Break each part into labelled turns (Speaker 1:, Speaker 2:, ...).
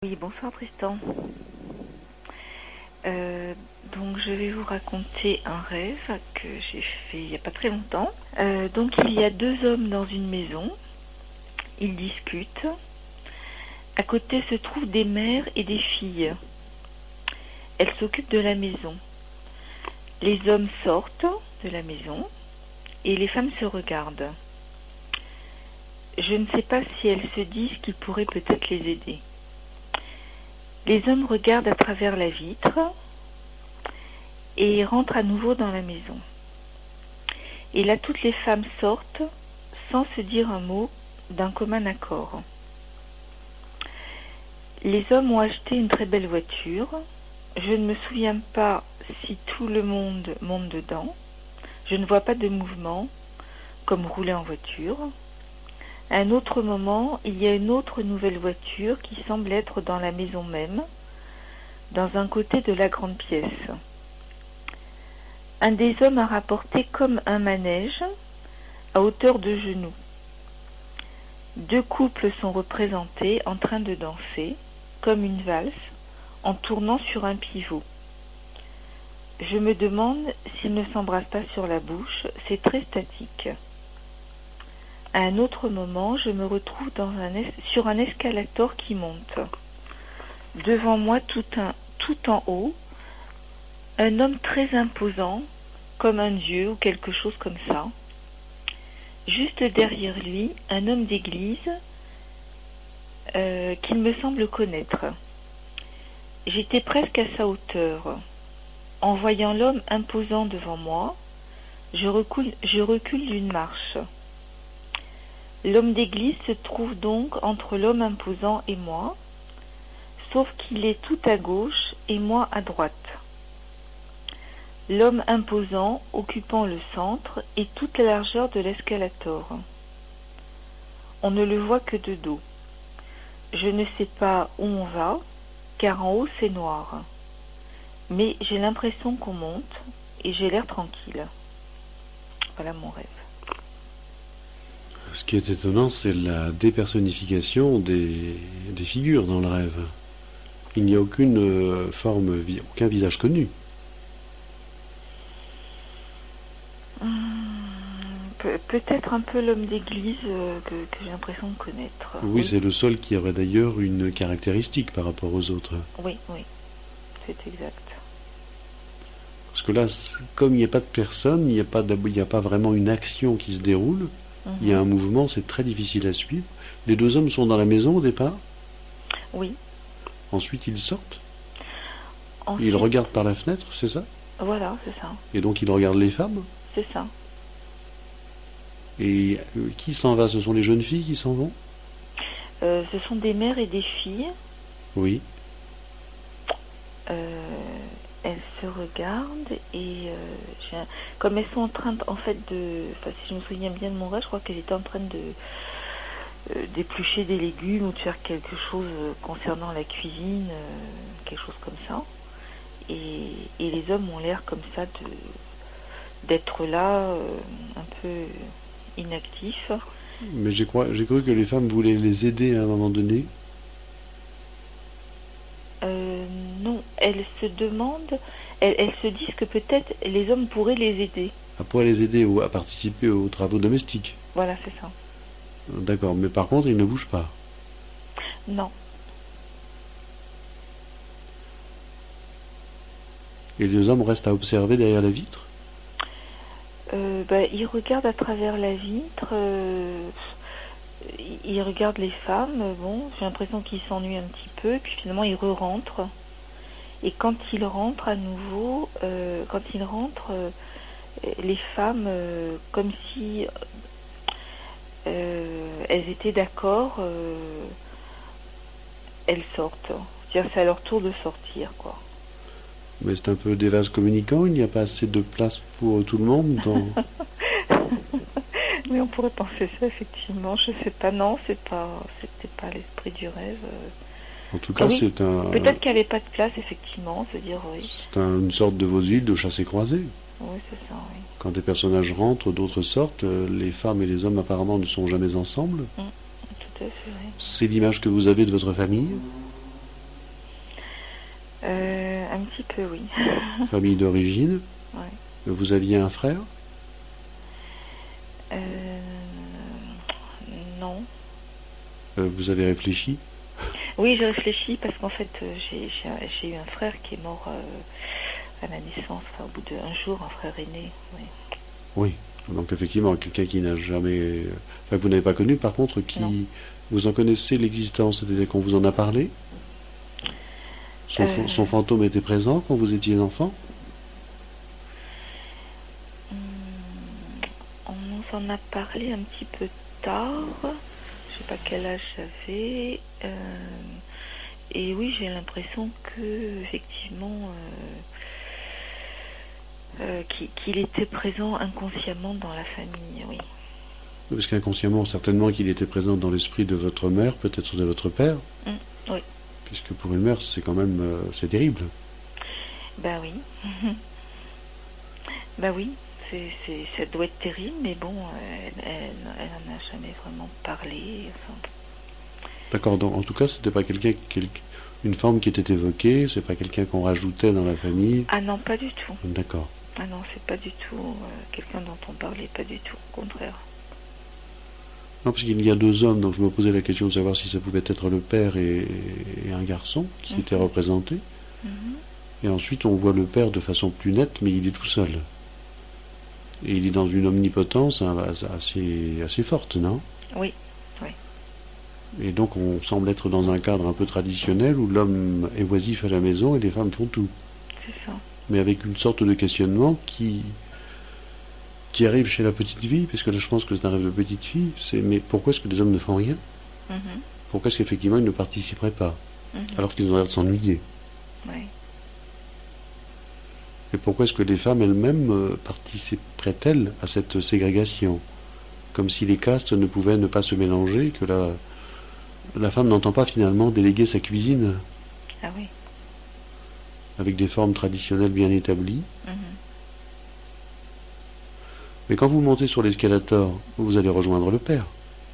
Speaker 1: Oui, bonsoir Tristan. Donc je vais vous raconter un rêve que j'ai fait il n'y a pas très longtemps. Donc il y a deux hommes dans une maison, ils discutent. À côté se trouvent des mères et des filles. Elles s'occupent de la maison. Les hommes sortent de la maison et les femmes se regardent. Je ne sais pas si elles se disent qu'ils pourraient peut-être les aider. Les hommes regardent à travers la vitre et rentrent à nouveau dans la maison. Et là, toutes les femmes sortent sans se dire un mot d'un commun accord. Les hommes ont acheté une très belle voiture. Je ne me souviens pas si tout le monde monte dedans. Je ne vois pas de mouvement comme rouler en voiture. À un autre moment, il y a une autre nouvelle voiture qui semble être dans la maison même, dans un côté de la grande pièce. Un des hommes a rapporté comme un manège à hauteur de genoux. Deux couples sont représentés en train de danser, comme une valse, en tournant sur un pivot. Je me demande s'ils ne s'embrassent pas sur la bouche, c'est très statique. À un autre moment, je me retrouve sur un escalator qui monte. Devant moi, tout en haut, un homme très imposant, comme un dieu ou quelque chose comme ça. Juste derrière lui, un homme d'église qu'il me semble connaître. J'étais presque à sa hauteur. En voyant l'homme imposant devant moi, je recule d'une marche. L'homme d'église se trouve donc entre l'homme imposant et moi, sauf qu'il est tout à gauche et moi à droite. L'homme imposant occupant le centre et toute la largeur de l'escalator. On ne le voit que de dos. Je ne sais pas où on va, car en haut c'est noir. Mais j'ai l'impression qu'on monte et j'ai l'air tranquille. Voilà mon rêve.
Speaker 2: Ce qui est étonnant, c'est la dépersonnification des figures dans le rêve. Il n'y a aucune forme, aucun visage connu.
Speaker 1: Peut-être un peu l'homme d'église que j'ai l'impression de connaître.
Speaker 2: Oui, c'est le seul qui aurait d'ailleurs une caractéristique par rapport aux autres.
Speaker 1: Oui, c'est exact.
Speaker 2: Parce que là, comme il n'y a pas de personne, il n'y a pas vraiment une action qui se déroule. Il y a un mouvement, c'est très difficile à suivre. Les deux hommes sont dans la maison au départ.
Speaker 1: Oui.
Speaker 2: Ensuite, ils sortent.
Speaker 1: Ensuite,
Speaker 2: ils regardent par la fenêtre, c'est ça?
Speaker 1: Voilà, c'est ça.
Speaker 2: Et donc, ils regardent les femmes?
Speaker 1: C'est ça.
Speaker 2: Et qui s'en va? Ce sont les jeunes filles qui s'en vont?
Speaker 1: Ce sont des mères et des filles.
Speaker 2: Oui.
Speaker 1: Elles se regardent et comme elles sont en train si je me souviens bien de mon rêve, je crois qu'elles étaient en train d'éplucher des légumes ou de faire quelque chose concernant la cuisine, quelque chose comme ça. Et les hommes ont l'air comme ça d'être là, un peu inactifs.
Speaker 2: Mais j'ai cru que les femmes voulaient les aider à un moment donné.
Speaker 1: Non, elles se demandent, elles se disent que peut-être les hommes pourraient les aider.
Speaker 2: Pourraient les aider à participer aux travaux domestiques.
Speaker 1: Voilà, c'est ça.
Speaker 2: D'accord, mais par contre, ils ne bougent pas.
Speaker 1: Non.
Speaker 2: Et les hommes restent à observer derrière la vitre?
Speaker 1: Ils regardent à travers la vitre, ils regardent les femmes, j'ai l'impression qu'ils s'ennuient un petit peu, puis finalement ils re-rentrent. Et quand ils rentrent à nouveau, les femmes, comme si elles étaient d'accord, elles sortent. C'est-à-dire c'est à leur tour de sortir, quoi.
Speaker 2: Mais c'est un peu des vases communicants, il n'y a pas assez de place pour tout le monde dans...
Speaker 1: Oui, on pourrait penser ça, effectivement. Je sais pas, non, c'était pas l'esprit du rêve.
Speaker 2: En tout cas,
Speaker 1: oui,
Speaker 2: c'est un...
Speaker 1: Peut-être qu'il n'y avait pas de place, effectivement, c'est-à-dire, oui.
Speaker 2: C'est une sorte de vaudeville de chassé-croisé.
Speaker 1: Oui, c'est ça, oui.
Speaker 2: Quand des personnages rentrent, d'autres sortent, les femmes et les hommes apparemment ne sont jamais ensemble.
Speaker 1: Tout à fait, oui.
Speaker 2: C'est l'image que vous avez de votre famille?
Speaker 1: Un petit peu, oui.
Speaker 2: Famille d'origine.
Speaker 1: Ouais.
Speaker 2: Vous aviez un frère?
Speaker 1: Non.
Speaker 2: Vous avez réfléchi?
Speaker 1: Oui, j'ai réfléchi parce qu'en fait, j'ai eu un frère qui est mort à la naissance, enfin, au bout d'un jour, un frère aîné. Oui.
Speaker 2: Oui. Donc effectivement, quelqu'un qui n'a jamais... Enfin, que vous n'avez pas connu, par contre, qui...
Speaker 1: Non.
Speaker 2: Vous en connaissez l'existence, c'est-à-dire qu'on vous en a parlé? Son fantôme était présent quand vous étiez enfant?
Speaker 1: On nous en a parlé un petit peu tard. Je sais pas quel âge j'avais. Et oui, j'ai l'impression que effectivement qu'il était présent inconsciemment dans la famille, oui.
Speaker 2: Parce qu'inconsciemment, certainement qu'il était présent dans l'esprit de votre mère, peut-être de votre père.
Speaker 1: Oui.
Speaker 2: Puisque pour une mère, c'est quand même... c'est terrible.
Speaker 1: Ben oui. Ben oui, ça doit être terrible, mais bon, elle n'en a jamais vraiment parlé. Enfin.
Speaker 2: D'accord, donc en tout cas, c'était pas une forme qui était évoquée, c'est pas quelqu'un qu'on rajoutait dans la famille.
Speaker 1: Ah non, pas du tout.
Speaker 2: D'accord.
Speaker 1: Ah non, c'est pas du tout quelqu'un dont on parlait, pas du tout, au contraire.
Speaker 2: Non, parce qu'il y a deux hommes, donc je me posais la question de savoir si ça pouvait être le père et un garçon qui étaient représentés. Et ensuite, on voit le père de façon plus nette, mais il est tout seul. Et il est dans une omnipotence assez forte, non?
Speaker 1: Oui, oui.
Speaker 2: Et donc, on semble être dans un cadre un peu traditionnel où l'homme est oisif à la maison et les femmes font tout.
Speaker 1: C'est ça.
Speaker 2: Mais avec une sorte de questionnement qui arrive chez la petite fille, parce que là je pense que c'est un rêve de petite fille, c'est mais pourquoi est-ce que les hommes ne font rien? Pourquoi est-ce qu'effectivement ils ne participeraient pas, alors qu'ils ont l'air de s'ennuyer?
Speaker 1: Oui.
Speaker 2: Et pourquoi est-ce que les femmes elles-mêmes participeraient-elles à cette ségrégation? Comme si les castes ne pouvaient ne pas se mélanger, que la femme n'entend pas finalement déléguer sa cuisine.
Speaker 1: Ah oui.
Speaker 2: Avec des formes traditionnelles bien établies. Mais quand vous montez sur l'escalator, vous allez rejoindre le père.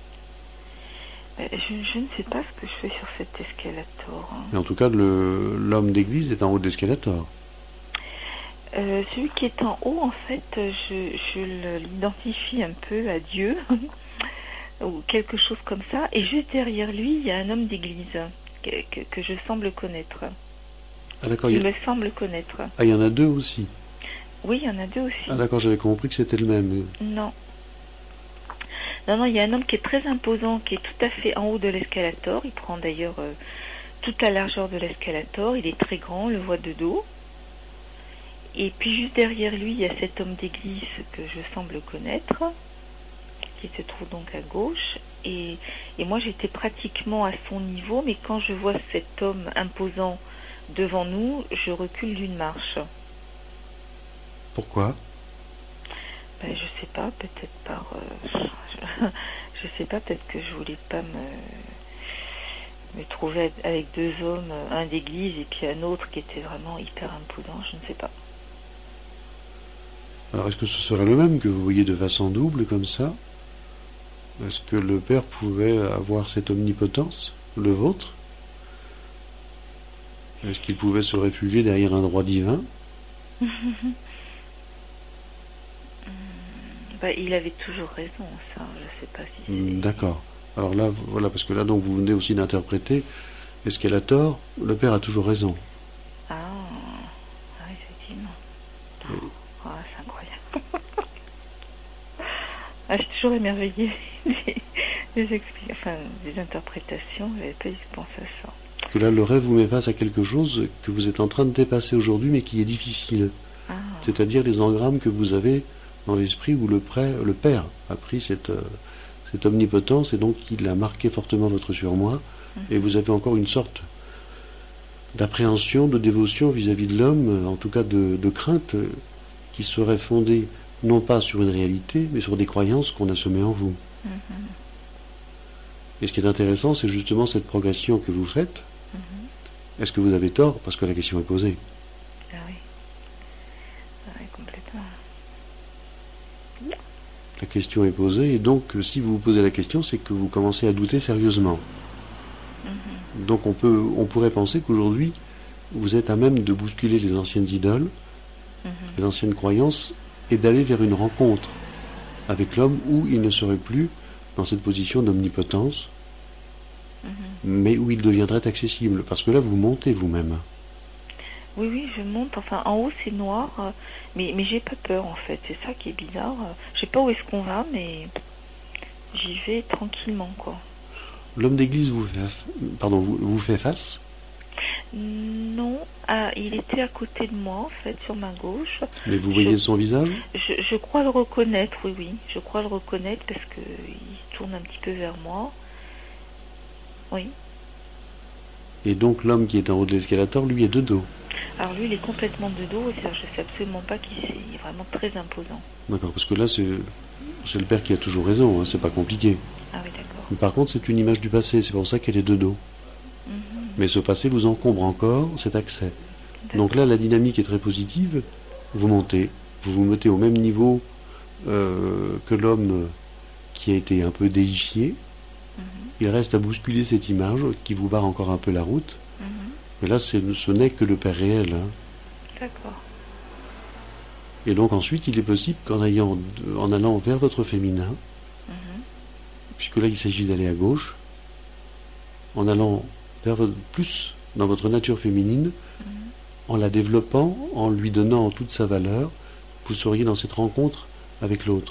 Speaker 1: Je ne sais pas ce que je fais sur cet escalator.
Speaker 2: Mais en tout cas, l'homme d'église est en haut de l'escalator.
Speaker 1: Celui qui est en haut, en fait, je l'identifie un peu à Dieu, ou quelque chose comme ça. Et juste derrière lui, il y a un homme d'église que je semble connaître.
Speaker 2: Ah d'accord.
Speaker 1: Il me semble connaître.
Speaker 2: Ah, il y en a deux aussi.
Speaker 1: Oui, il y en a deux aussi.
Speaker 2: Ah d'accord, j'avais compris que c'était le même.
Speaker 1: Non. Non, il y a un homme qui est très imposant, qui est tout à fait en haut de l'escalator. Il prend d'ailleurs toute la largeur de l'escalator. Il est très grand, on le voit de dos. Et puis juste derrière lui, il y a cet homme d'église que je semble connaître, qui se trouve donc à gauche. Et moi, j'étais pratiquement à son niveau, mais quand je vois cet homme imposant devant nous, je recule d'une marche.
Speaker 2: Pourquoi?
Speaker 1: Ben, je sais pas, peut-être par... je sais pas, peut-être que je voulais pas me trouver avec deux hommes, un d'église et puis un autre qui était vraiment hyper imposant, je ne sais pas.
Speaker 2: Alors, est-ce que ce serait le même que vous voyez de façon double, comme ça? Est-ce que le père pouvait avoir cette omnipotence, le vôtre? Est-ce qu'il pouvait se réfugier derrière un droit divin?
Speaker 1: Ben, il avait toujours raison, ça, je sais pas si c'est...
Speaker 2: D'accord. Alors là, voilà, parce que là, donc, vous venez aussi d'interpréter, est-ce qu'elle a tort? Le père a toujours raison.
Speaker 1: Ah, effectivement. Oh, c'est incroyable. J'ai toujours émerveillé des interprétations, j'avais pas dû penser à ça.
Speaker 2: Parce que là, le rêve vous met face à quelque chose que vous êtes en train de dépasser aujourd'hui, mais qui est difficile. C'est-à-dire les engrammes que vous avez dans l'esprit où le père a pris cette omnipotence et donc il a marqué fortement votre surmoi, et vous avez encore une sorte d'appréhension, de dévotion vis-à-vis de l'homme, en tout cas de crainte, qui serait fondée non pas sur une réalité, mais sur des croyances qu'on a semées en vous. Et ce qui est intéressant, c'est justement cette progression que vous faites. Est-ce que vous avez tort? Parce que la question est posée.
Speaker 1: Ah oui. Ah oui, complètement.
Speaker 2: La question est posée, et donc si vous vous posez la question, c'est que vous commencez à douter sérieusement. Donc on pourrait penser qu'aujourd'hui, vous êtes à même de bousculer les anciennes idoles, les anciennes croyances, et d'aller vers une rencontre avec l'homme où il ne serait plus dans cette position d'omnipotence, mais où il deviendrait accessible, parce que là vous montez vous-même.
Speaker 1: Oui, oui, je monte. Enfin, en haut c'est noir, mais j'ai pas peur en fait. C'est ça qui est bizarre. Je sais pas où est-ce qu'on va, mais j'y vais tranquillement, quoi.
Speaker 2: L'homme d'église vous fait face?
Speaker 1: Non, il était à côté de moi, en fait, sur ma gauche.
Speaker 2: Mais vous voyez son visage?
Speaker 1: Je crois le reconnaître, oui, oui. Je crois le reconnaître parce qu'il tourne un petit peu vers moi. Oui.
Speaker 2: Et donc l'homme qui est en haut de l'escalator, lui, est de dos.
Speaker 1: Alors lui, il est complètement de dos, et je sais absolument pas qui c'est. Il est vraiment très imposant.
Speaker 2: D'accord, parce que là, c'est le père qui a toujours raison, hein, c'est pas compliqué.
Speaker 1: Ah oui, d'accord.
Speaker 2: Mais par contre, c'est une image du passé, c'est pour ça qu'elle est de dos. Mais ce passé vous encombre encore cet accès. Donc là, la dynamique est très positive. Vous montez, vous vous mettez au même niveau que l'homme qui a été un peu déifié. Il reste à bousculer cette image qui vous barre encore un peu la route. Mais là, ce n'est que le Père réel. Hein.
Speaker 1: D'accord.
Speaker 2: Et donc ensuite, il est possible qu'en allant vers votre féminin, puisque là, il s'agit d'aller à gauche, en allant plus dans votre nature féminine, en la développant, en lui donnant toute sa valeur, vous seriez dans cette rencontre avec l'autre.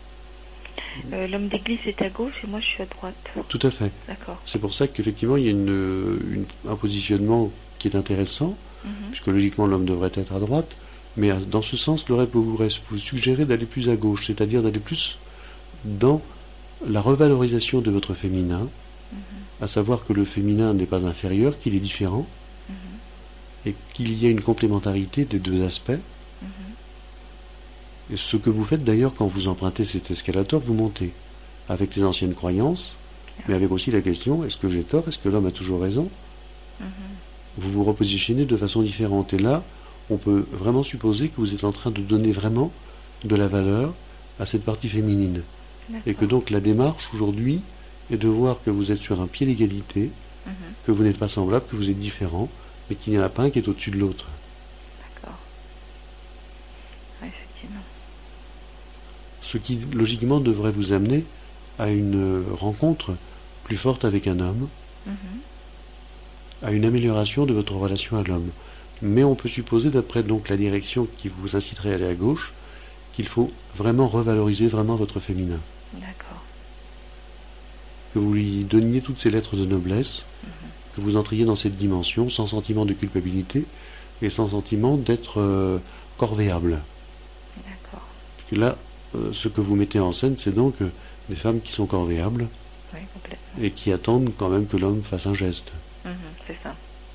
Speaker 1: L'homme d'église est à gauche et moi je suis à droite.
Speaker 2: Tout à fait.
Speaker 1: D'accord.
Speaker 2: C'est pour ça qu'effectivement il y a un positionnement qui est intéressant, puisque logiquement l'homme devrait être à droite, mais dans ce sens, le rêve vous suggérer d'aller plus à gauche, c'est-à-dire d'aller plus dans la revalorisation de votre féminin, à savoir que le féminin n'est pas inférieur, qu'il est différent, et qu'il y a une complémentarité des deux aspects. Et ce que vous faites d'ailleurs quand vous empruntez cet escalator, vous montez avec les anciennes croyances, mais avec aussi la question, est-ce que j'ai tort, est-ce que l'homme a toujours raison? Vous vous repositionnez de façon différente. Et là, on peut vraiment supposer que vous êtes en train de donner vraiment de la valeur à cette partie féminine. Et que donc la démarche aujourd'hui est de voir que vous êtes sur un pied d'égalité, que vous n'êtes pas semblable, que vous êtes différent, mais qu'il n'y en a pas un qui est au-dessus de l'autre.
Speaker 1: D'accord. Oui, effectivement.
Speaker 2: Ce qui, logiquement, devrait vous amener à une rencontre plus forte avec un homme, à une amélioration de votre relation à l'homme. Mais on peut supposer, d'après donc la direction qui vous inciterait à aller à gauche, qu'il faut vraiment revaloriser vraiment votre féminin.
Speaker 1: D'accord.
Speaker 2: Que vous lui donniez toutes ces lettres de noblesse, que vous entriez dans cette dimension sans sentiment de culpabilité et sans sentiment d'être corvéable.
Speaker 1: D'accord.
Speaker 2: Parce que là, ce que vous mettez en scène, c'est donc des femmes qui sont corvéables,
Speaker 1: oui, complètement.
Speaker 2: Et qui attendent quand même que l'homme fasse un geste.
Speaker 1: C'est ça.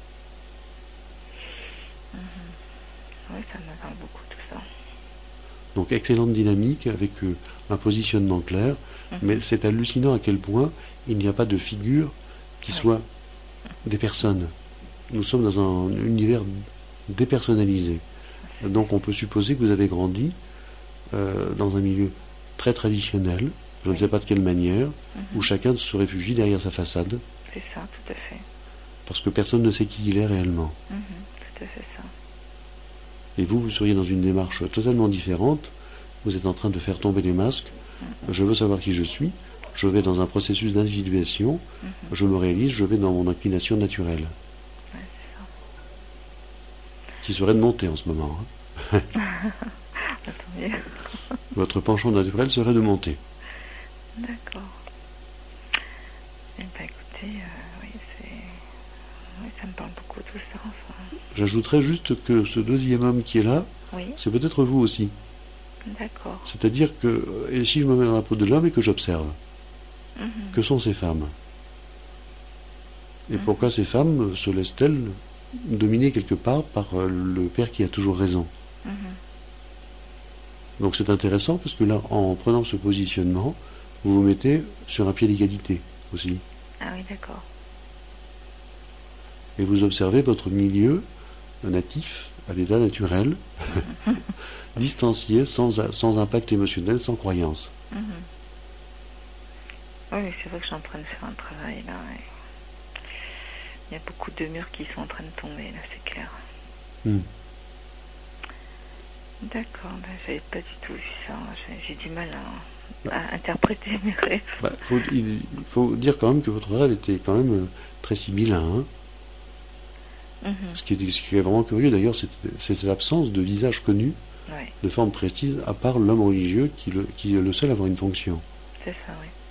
Speaker 1: Oui, ça me parle beaucoup tout ça.
Speaker 2: Donc excellente dynamique avec un positionnement clair, mais c'est hallucinant à quel point il n'y a pas de figure qui soit des personnes. Nous sommes dans un univers dépersonnalisé. Donc on peut supposer que vous avez grandi dans un milieu très traditionnel, je ne sais pas de quelle manière, où chacun se réfugie derrière sa façade.
Speaker 1: C'est ça, tout à fait.
Speaker 2: Parce que personne ne sait qui il est réellement.
Speaker 1: Tout à fait ça.
Speaker 2: Et vous seriez dans une démarche totalement différente. Vous êtes en train de faire tomber les masques. Je veux savoir qui je suis. Je vais dans un processus d'individuation. Je me réalise, je vais dans mon inclination naturelle.
Speaker 1: Ouais, c'est ça.
Speaker 2: Qui serait de monter en ce moment. Hein.
Speaker 1: Attendez.
Speaker 2: Votre penchant naturel serait de monter.
Speaker 1: D'accord. Eh bien, écoutez, oui, ça me parle beaucoup tout ça. Enfin.
Speaker 2: J'ajouterais juste que ce deuxième homme qui est là, c'est peut-être vous aussi.
Speaker 1: D'accord.
Speaker 2: C'est-à-dire que, et si je me mets dans la peau de l'homme et que j'observe, que sont ces femmes? Et pourquoi ces femmes se laissent-elles dominer quelque part par le père qui a toujours raison? Donc c'est intéressant parce que là, en prenant ce positionnement, vous vous mettez sur un pied d'égalité aussi.
Speaker 1: Ah oui, d'accord.
Speaker 2: Et vous observez votre milieu natif, à l'état naturel, distancié, sans impact émotionnel, sans croyance.
Speaker 1: Oui, c'est vrai que je suis en train de faire un travail là. Il y a beaucoup de murs qui sont en train de tomber, là, c'est clair. D'accord, j'avais pas du tout vu ça. J'ai du mal à interpréter mes rêves.
Speaker 2: Il faut dire quand même que votre rêve était quand même très sibyllin. Ce qui est vraiment curieux d'ailleurs, c'est l'absence de visage connu, de forme précise, à part l'homme religieux qui est le seul à avoir une fonction.
Speaker 1: C'est ça, oui.